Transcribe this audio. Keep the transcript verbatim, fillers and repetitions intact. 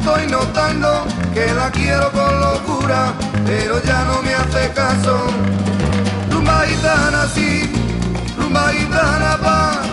estoy notando que la quiero con locura, pero ya no me hace caso. Rumba gitana sí, rumba gitana pa'